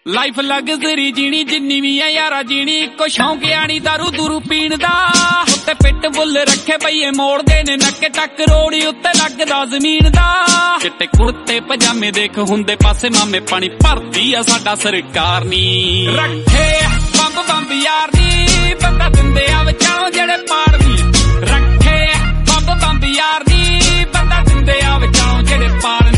Life luxury ਜੀਣੀ ਜਿੰਨੀ ਵੀ ਐ ਯਾਰਾ ਜੀਣੀ ਇੱਕੋ ਸ਼ੌਂਕ ਆਣੀ ਦਾਰੂ ਦੂਰੂ ਪੀਣ ਦਾ। ਉੱਤੇ ਪਿੱਟ ਬੁੱਲ ਰੱਖੇ ਬਈਏ ਮੋੜਦੇ ਨੇ ਨੱਕੇ ਟੱਕ ਰੋੜੀ ਉੱਤੇ ਲੱਗਦਾ ਜ਼ਮੀਨ ਦਾ। ਚਿੱਟੇ ਕੁੜਤੇ ਪਜਾਮੇ ਦੇਖ ਹੁੰਦੇ ਪਾਸੇ ਮਾਮੇ ਪਾਣੀ ਭਰਦੀ ਆ ਸਾਡਾ ਸਰਕਾਰ ਨੀ। ਰੱਖੇ ਬੰਬ ਬੰਬ ਯਾਰ ਨੀ ਬੰਦਾ ਦਿੰਦੇ ਆ ਵਿਚਾਲੋਂ ਜਿਹੜੇ ਪਾੜਦੀ। ਰੱਖੇ ਬੰਬ ਬੰਬ ਯਾਰ ਨੀ ਬੰਦਾ ਦਿੰਦੇ ਆ ਵਿਚਾਲੋਂ ਜਿਹੜੇ ਪਾੜਨੀ।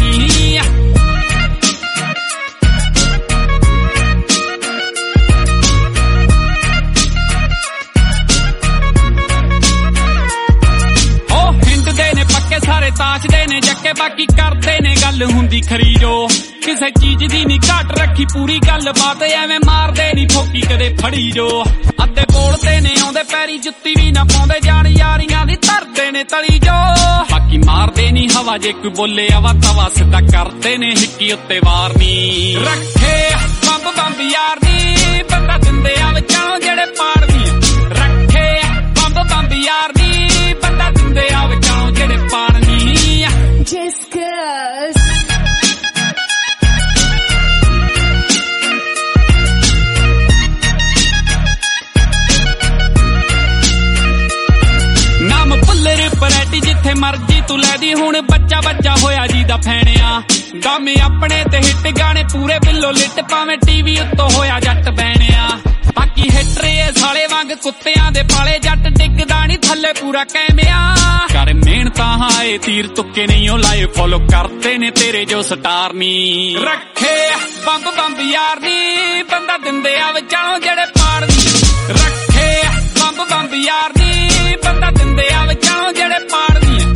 ਸਾਰੇ ਤਾਜਦੇ ਨੇ ਜੱਕੇ ਬਾਕੀ ਕਰਦੇ ਨੇ ਗੱਲ ਹੁੰਦੀ ਖਰੀ ਜੋ। ਕਿਸੇ ਚੀਜ਼ ਦੀ ਨੀ ਘਾਟ ਰੱਖੀ ਪੂਰੀ ਗੱਲ ਬਾਤ ਐਵੇਂ ਮਾਰਦੇ ਨੀ ਠੋਕੀ ਕਦੇ ਫੜੀ ਜੋ। ਅੱਧੇ ਬੋਲਦੇ ਨੇ ਆਉਂਦੇ ਪੈਰੀ ਜੁੱਤੀ ਵੀ ਨਾ ਪਾਉਂਦੇ ਜਾਣ ਯਾਰੀਆਂ ਦੀ ਧਰਦੇ ਨੇ ਤਲੀ ਜੋ। ਬਾਕੀ ਮਾਰਦੇ ਨੀ ਹਵਾ ਜੇ ਕੋਈ ਬੋਲੇ ਆਵਾ ਤਵਾ ਸਿੱਧਾ ਕਰਦੇ ਨੇ ਹਿੱਕੀ ਉੱਤੇ ਵਾਰ ਨੀ। ਰੱਖੇ ਬੰਬ ਬੰਬ ਯਾਰ ਨੀ ਬੰਦਾ ਦਿੰਦੇ ਆ ਵਿਚਾਲੋਂ ਜਿਹੜੇ ਪਾੜਦੀ। ਰੱਖੇ ਬੰਬ ਬੰਬ ਯਾਰ ਨੀ ਬੰਦਾ ਦਿੰਦੇ ਆ ਵਿਚਾਲੋਂ ਜਿਹੜੇ ਪਾੜਨੀ। Just cause ਨਾਮ ਭੁੱਲਰ ਪਰੈਟੀ ਜਿੱਥੇ ਮਰਜੀ ਤੂੰ ਲੈਦੀ। ਹੁਣ ਬੱਚਾ ਬੱਚਾ ਹੋਇਆ ਜੀ ਦਾ ਫੈਣਿਆ ਗਾਮੇ ਆਪਣੇ ਤੇ ਹਿੱਟ ਗਾਣੇ ਪੂਰੇ ਬਿੱਲੋ ਲਿਟ ਭਾਵੇਂ ਟੀਵੀ ਉੱਤੋਂ ਹੋਇਆ ਜੱਟ ਬੈਣਿਆ। ਬਾਕੀ ਹਿੱਟਰੇ ਸਾਲੇ ਵਾਂਗ ਕੁੱਤਿਆਂ ਦੇ ਪਾਲੇ ਜੱਟ ਡਿੱਗਦਾ ਨੀ ਥੱਲੇ ਪੂਰਾ ਕੈਮਿਆ। ਕਰ ਮਿਹਨਤਾਂ ਹਾਏ ਤੀਰ ਤੁੱਕੇ ਨਹੀਂ ਉਹ ਲਾਏ ਫੋਲੋ ਕਰਦੇ ਨੇ ਤੇਰੇ ਜੋ ਸਟਾਰ ਨੀ। ਰੱਖੇ ਬੰਬ ਬੰਬ ਯਾਰ ਨੀ ਬੰਦਾ ਦਿੰਦੇ ਆ ਵਿਚਾਲੋਂ ਜਿਹੜੇ ਪਾੜਦੀ। ਰੱਖੇ ਬੰਬ ਬੰਬ ਯਾਰ ਨੀ ਬੰਦਾ ਦਿੰਦੇ ਆ ਵਿਚਾਲੋਂ ਜਿਹੜੇ ਪਾੜਦੀ।